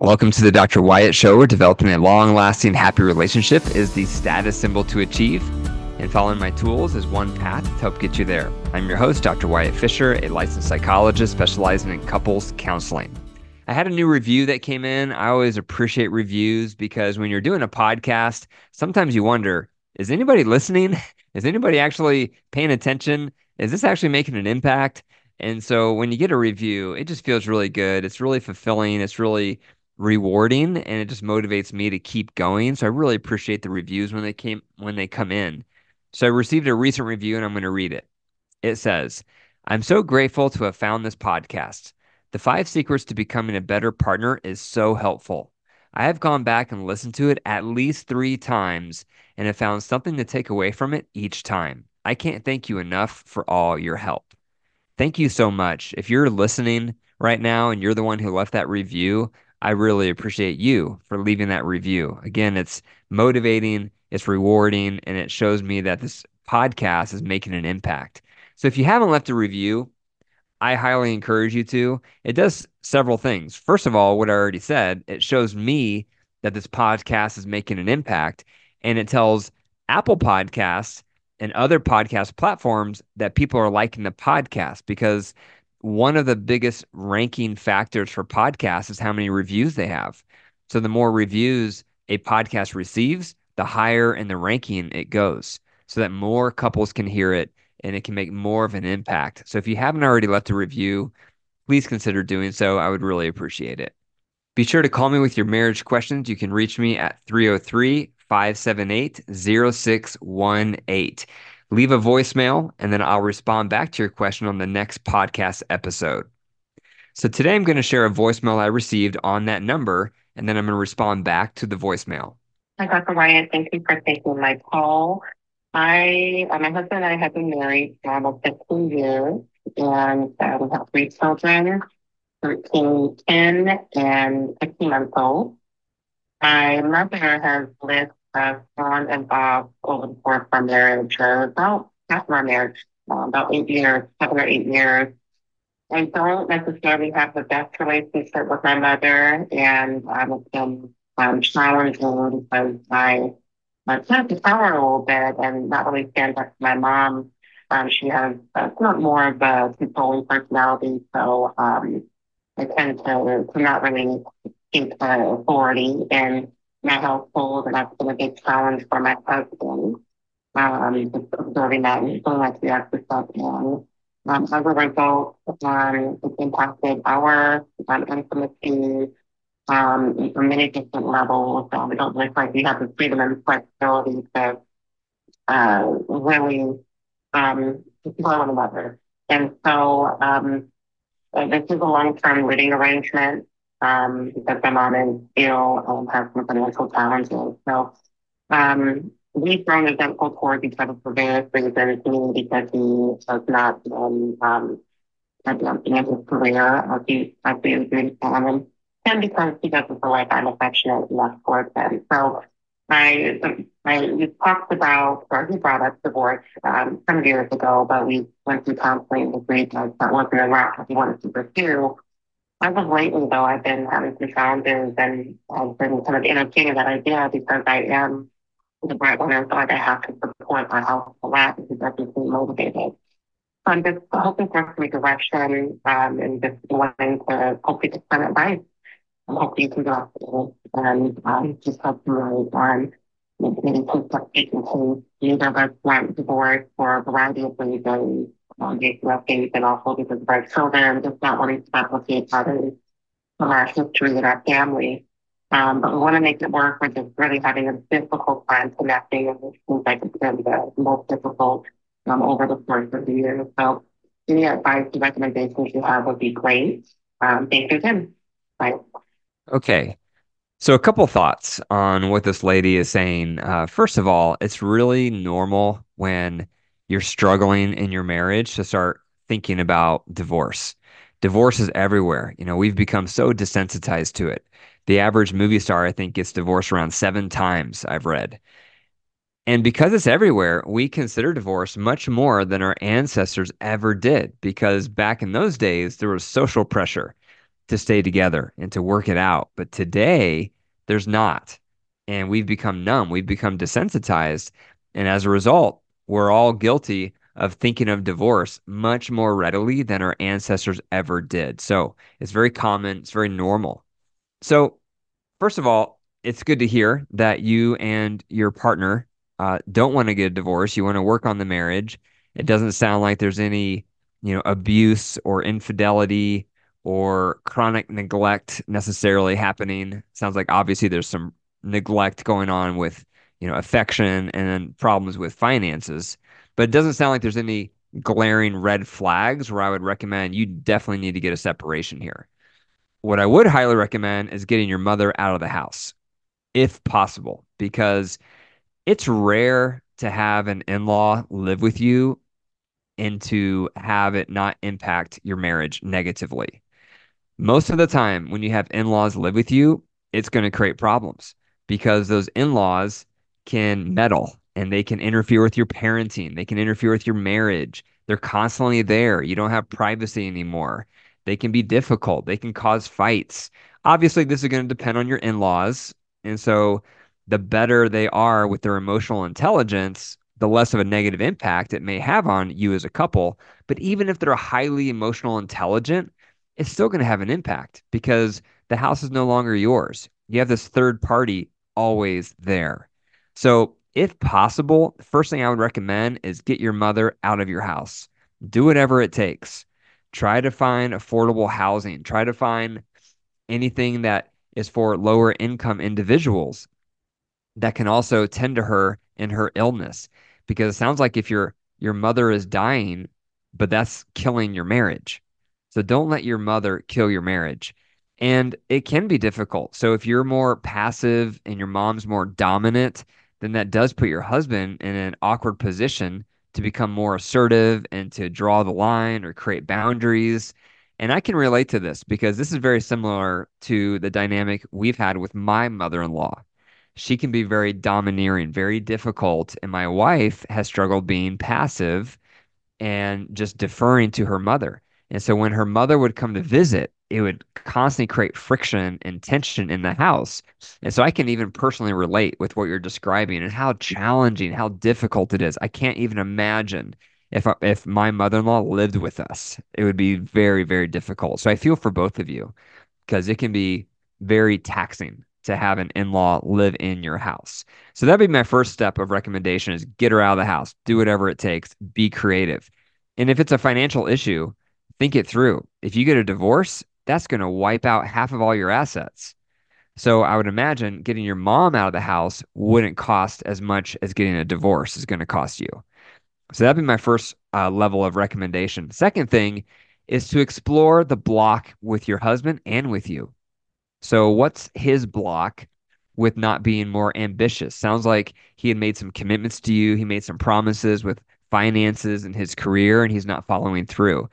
Welcome to the Dr. Wyatt Show, where developing a long-lasting, happy relationship is the status symbol to achieve, and following my tools is one path to help get you there. I'm your host, Dr. Wyatt Fisher, a licensed psychologist specializing in couples counseling. I had a new review that came in. I always appreciate reviews because when you're doing a podcast, sometimes you wonder, is anybody listening? Is anybody actually paying attention? Is this actually making an impact? And so when you get a review, it just feels really good. It's really fulfilling. It's really rewarding, and it just motivates me to keep going. So I really appreciate the reviews when they come in. So I received a recent review and I'm going to read it. It says, "I'm so grateful to have found this podcast. The 5 secrets to becoming a better partner is so helpful. I have gone back and listened to it at least 3 times and have found something to take away from it each time. I can't thank you enough for all your help." Thank you so much. If you're listening right now and you're the one who left that review, I really appreciate you for leaving that review. Again, it's motivating, it's rewarding, and it shows me that this podcast is making an impact. So if you haven't left a review, I highly encourage you to. It does several things. First of all, what I already said, it shows me that this podcast is making an impact, and it tells Apple Podcasts and other podcast platforms that people are liking the podcast, because one of the biggest ranking factors for podcasts is how many reviews they have. So the more reviews a podcast receives, the higher in the ranking it goes, so that more couples can hear it and it can make more of an impact. So if you haven't already left a review, please consider doing so. I would really appreciate it. Be sure to call me with your marriage questions. You can reach me at 303-578-0618. Leave a voicemail, and then I'll respond back to your question on the next podcast episode. So today I'm going to share a voicemail I received on that number, and then I'm going to respond back to the voicemail. Hi, Dr. Ryan. Thank you for taking my call. My husband and I have been married for almost 15 years, and we have 3 children, 13, 10, and 15 months old. My mother has lived on and off over the course of our marriage, about half of our marriage, about 8 years, 7 or 8 years. I don't necessarily have the best relationship with my mother, and it's been challenging because I tend to tell her a little bit and not really stand up to my mom. She has not more of a controlling personality, so I tend to not really take authority in my household, and that's been a big challenge for my husband. Just observing that and feeling like we have to step in. As a result, it's impacted our intimacy from many different levels. We don't look like we have the freedom and flexibility to really support one another. And so this is a long-term living arrangement because my mom is ill and has some financial challenges. So we've grown resentful towards each other for various reasons, me because he has not been advancing in his career as we agreed upon, and because he doesn't feel like I'm affectionate enough towards him. So we talked about, or he brought up divorce some years ago, but we went through counseling and agreed that that wasn't a route that he wanted to pursue. As of lately, though, I've been having some challenges and I've been kind of entertaining that idea because I am the breadwinner, so I have to support my house a lot because doesn't seem motivated. So I'm just hoping for some direction and just wanting to hopefully get some advice. I'm hoping you can go and just help me on maybe take what they can take. Neither of us want divorce for a variety of reasons. Based on things and also because of our children, just not wanting to replicate patterns from our history and our family. But we want to make it work. We're just really having a difficult time connecting, and it seems like it's been the most difficult over the course of the year. So any advice and recommendations you have would be great. Thank you again. Bye. Okay. So a couple thoughts on what this lady is saying. First of all, it's really normal when you're struggling in your marriage to start thinking about divorce. Divorce is everywhere. We've become so desensitized to it. The average movie star, I think, gets divorced around 7 times, I've read. And because it's everywhere, we consider divorce much more than our ancestors ever did, because back in those days, there was social pressure to stay together and to work it out. But today, there's not. And we've become numb, we've become desensitized. And as a result, we're all guilty of thinking of divorce much more readily than our ancestors ever did. So it's very common, it's very normal. So, first of all, it's good to hear that you and your partner don't want to get a divorce. You want to work on the marriage. It doesn't sound like there's any, abuse or infidelity or chronic neglect necessarily happening. Sounds like obviously there's some neglect going on with, affection and then problems with finances. But it doesn't sound like there's any glaring red flags where I would recommend you definitely need to get a separation here. What I would highly recommend is getting your mother out of the house, if possible, because it's rare to have an in-law live with you and to have it not impact your marriage negatively. Most of the time, when you have in laws live with you, it's going to create problems because those in laws can meddle and they can interfere with your parenting. They can interfere with your marriage. They're constantly there. You don't have privacy anymore. They can be difficult. They can cause fights. Obviously, this is going to depend on your in laws. And so, the better they are with their emotional intelligence, the less of a negative impact it may have on you as a couple. But even if they're highly emotional intelligent, it's still going to have an impact because the house is no longer yours. You have this third party always there. So, if possible, the first thing I would recommend is get your mother out of your house. Do whatever it takes. Try to find affordable housing. Try to find anything that is for lower income individuals that can also tend to her in her illness. Because it sounds like if your mother is dying, but that's killing your marriage. So don't let your mother kill your marriage. And it can be difficult. So if you're more passive and your mom's more dominant, then that does put your husband in an awkward position to become more assertive and to draw the line or create boundaries. And I can relate to this because this is very similar to the dynamic we've had with my mother-in-law. She can be very domineering, very difficult. And my wife has struggled being passive and just deferring to her mother. And so when her mother would come to visit, it would constantly create friction and tension in the house. And so I can even personally relate with what you're describing and how challenging, how difficult it is. I can't even imagine if my mother-in-law lived with us. It would be very, very difficult. So I feel for both of you because it can be very taxing to have an in-law live in your house. So that'd be my first step of recommendation is get her out of the house, do whatever it takes, be creative. And if it's a financial issue, think it through. If you get a divorce, that's going to wipe out half of all your assets. So I would imagine getting your mom out of the house wouldn't cost as much as getting a divorce is going to cost you. So that'd be my first level of recommendation. Second thing is to explore the block with your husband and with you. So what's his block with not being more ambitious? Sounds like he had made some commitments to you. He made some promises with finances and his career, and he's not following through.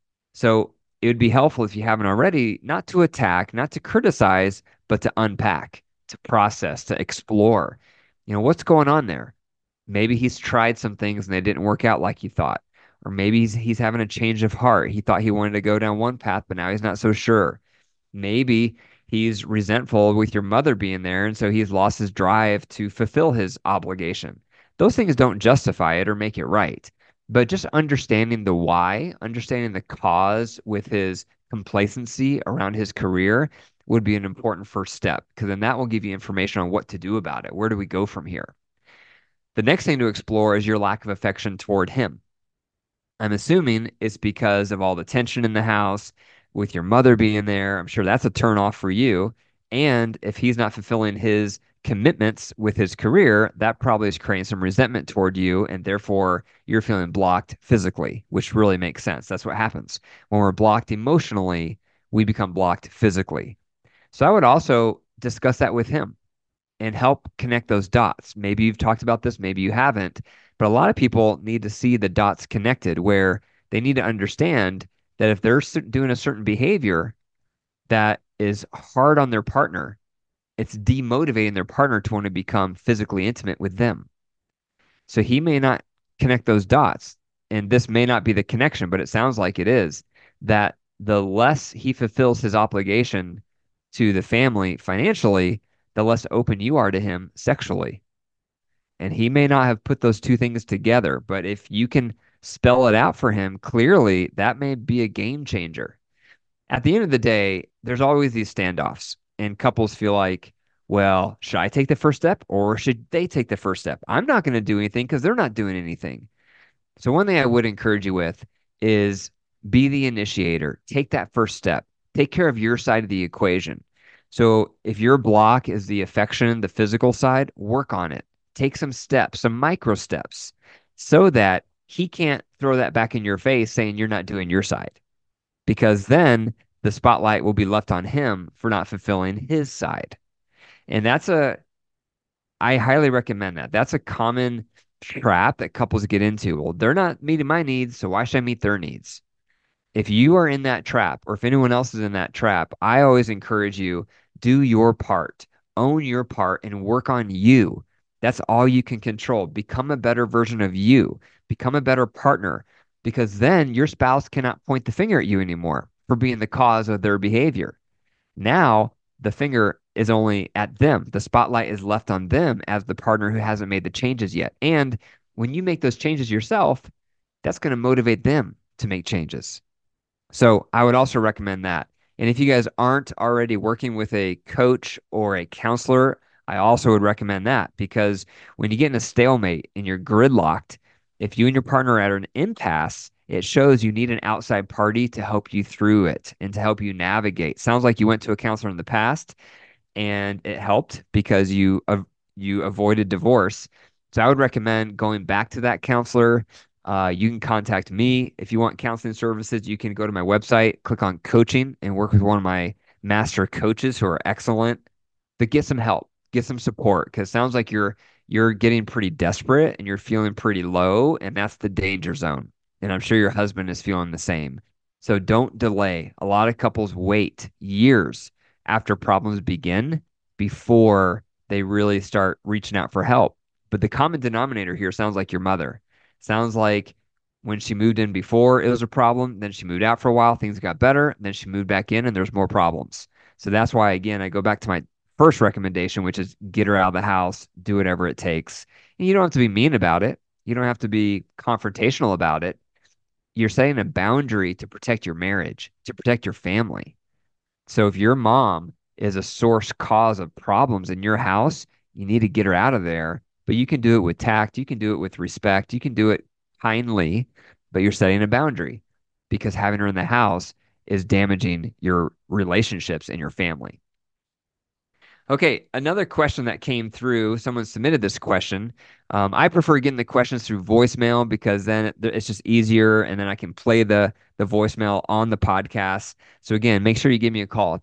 So it would be helpful if you haven't already, not to attack, not to criticize, but to unpack, to process, to explore. What's going on there? Maybe he's tried some things and they didn't work out like he thought. Or maybe he's having a change of heart. He thought he wanted to go down one path, but now he's not so sure. Maybe he's resentful with your mother being there, and so he's lost his drive to fulfill his obligation. Those things don't justify it or make it right. But just understanding the why, understanding the cause with his complacency around his career would be an important first step because then that will give you information on what to do about it. Where do we go from here? The next thing to explore is your lack of affection toward him. I'm assuming it's because of all the tension in the house with your mother being there. I'm sure that's a turn off for you. And if he's not fulfilling his commitments with his career, that probably is creating some resentment toward you. And therefore, you're feeling blocked physically, which really makes sense. That's what happens. When we're blocked emotionally, we become blocked physically. So I would also discuss that with him and help connect those dots. Maybe you've talked about this, maybe you haven't, but a lot of people need to see the dots connected where they need to understand that if they're doing a certain behavior that is hard on their partner, it's demotivating their partner to want to become physically intimate with them. So he may not connect those dots, and this may not be the connection, but it sounds like it is that the less he fulfills his obligation to the family financially, the less open you are to him sexually. And he may not have put those two things together, but if you can spell it out for him clearly, that may be a game changer. At the end of the day, there's always these standoffs, and couples feel like, well, should I take the first step or should they take the first step? I'm not going to do anything because they're not doing anything. So, one thing I would encourage you with is be the initiator, take that first step, take care of your side of the equation. So, if your block is the affection, the physical side, work on it. Take some steps, some micro steps, so that he can't throw that back in your face saying you're not doing your side, because then the spotlight will be left on him for not fulfilling his side. And I highly recommend that. That's a common trap that couples get into. Well, they're not meeting my needs, so why should I meet their needs? If you are in that trap, or if anyone else is in that trap, I always encourage you, do your part, own your part, and work on you. That's all you can control. Become a better version of you, become a better partner, because then your spouse cannot point the finger at you anymore for being the cause of their behavior. Now, the finger is only at them. The spotlight is left on them as the partner who hasn't made the changes yet. And when you make those changes yourself, that's going to motivate them to make changes. So I would also recommend that. And if you guys aren't already working with a coach or a counselor, I also would recommend that, because when you get in a stalemate and you're gridlocked, if you and your partner are at an impasse, it shows you need an outside party to help you through it and to help you navigate. Sounds like you went to a counselor in the past and it helped because you avoided divorce. So I would recommend going back to that counselor. You can contact me if you want counseling services. You can go to my website, click on coaching, and work with one of my master coaches who are excellent. But get some help, get some support, because it sounds like you're getting pretty desperate and you're feeling pretty low, and that's the danger zone. And I'm sure your husband is feeling the same. So don't delay. A lot of couples wait years after problems begin before they really start reaching out for help. But the common denominator here sounds like your mother. Sounds like when she moved in before, it was a problem. Then she moved out for a while, things got better. Then she moved back in, and there's more problems. So that's why, again, I go back to my first recommendation, which is get her out of the house, do whatever it takes. And you don't have to be mean about it. You don't have to be confrontational about it. You're setting a boundary to protect your marriage, to protect your family. So if your mom is a source cause of problems in your house, you need to get her out of there. But you can do it with tact, you can do it with respect, you can do it kindly, but you're setting a boundary, because having her in the house is damaging your relationships and your family. Okay, another question that came through, someone submitted this question. I prefer getting the questions through voicemail because then it's just easier, and then I can play the voicemail on the podcast. So again, make sure you give me a call,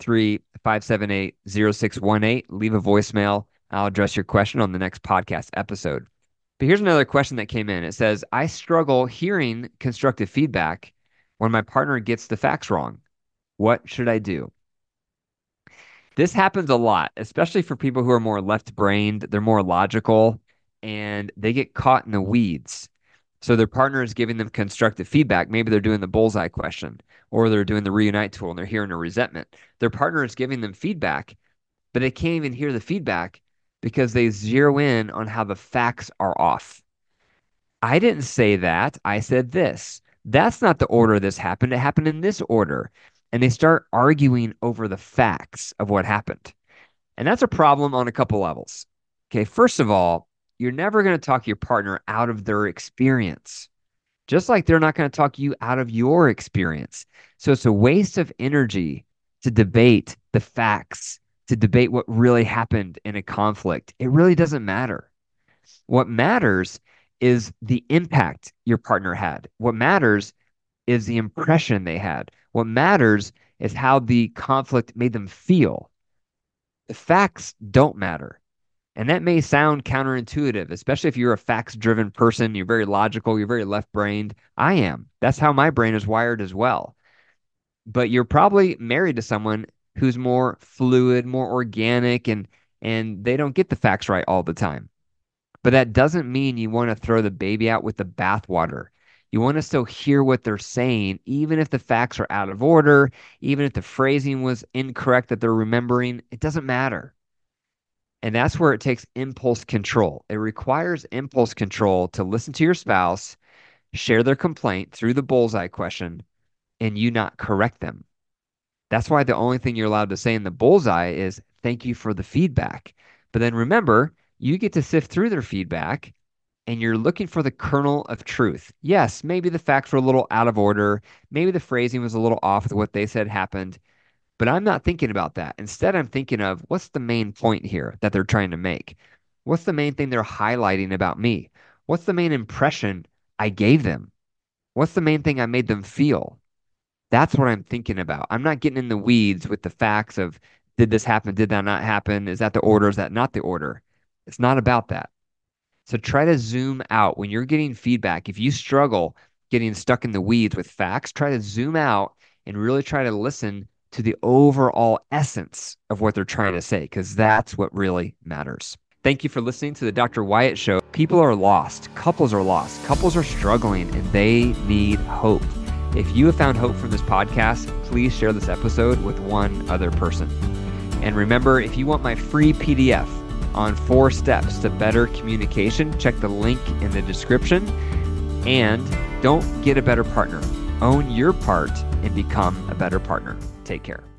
303-578-0618. Leave a voicemail. I'll address your question on the next podcast episode. But here's another question that came in. It says, I struggle hearing constructive feedback when my partner gets the facts wrong. What should I do? This happens a lot, especially for people who are more left-brained. They're more logical and they get caught in the weeds. So their partner is giving them constructive feedback. Maybe they're doing the bullseye question or they're doing the reunite tool and they're hearing a resentment. Their partner is giving them feedback, but they can't even hear the feedback because they zero in on how the facts are off. I didn't say that. I said this. That's not the order this happened. It happened in this order. And they start arguing over the facts of what happened. And that's a problem on a couple levels. Okay, first of all, you're never going to talk your partner out of their experience, just like they're not going to talk you out of your experience. So it's a waste of energy to debate the facts, to debate what really happened in a conflict. It really doesn't matter. What matters is the impact your partner had. What matters is the impression they had. What matters is how the conflict made them feel. The facts don't matter. And that may sound counterintuitive, especially if you're a facts driven person. You're very logical, you're very left brained. I am. That's how my brain is wired as well. But you're probably married to someone who's more fluid, more organic, and they don't get the facts right all the time. But that doesn't mean you want to throw the baby out with the bathwater. You want to still hear what they're saying, even if the facts are out of order, even if the phrasing was incorrect that they're remembering. It doesn't matter. And that's where it takes impulse control. It requires impulse control to listen to your spouse, share their complaint through the bullseye question, and you not correct them. That's why the only thing you're allowed to say in the bullseye is thank you for the feedback. But then remember, you get to sift through their feedback and you're looking for the kernel of truth. Yes, maybe the facts were a little out of order. Maybe the phrasing was a little off with what they said happened. But I'm not thinking about that. Instead, I'm thinking of what's the main point here that they're trying to make? What's the main thing they're highlighting about me? What's the main impression I gave them? What's the main thing I made them feel? That's what I'm thinking about. I'm not getting in the weeds with the facts of did this happen? Did that not happen? Is that the order? Is that not the order? It's not about that. So try to zoom out when you're getting feedback. If you struggle getting stuck in the weeds with facts, try to zoom out and really try to listen to the overall essence of what they're trying to say, because that's what really matters. Thank you for listening to the Dr. Wyatt Show. People are lost. Couples are lost. Couples are struggling and they need hope. If you have found hope from this podcast, please share this episode with one other person. And remember, if you want my free PDF on 4 steps to better communication, check the link in the description. And don't get a better partner. Own your part and become a better partner. Take care.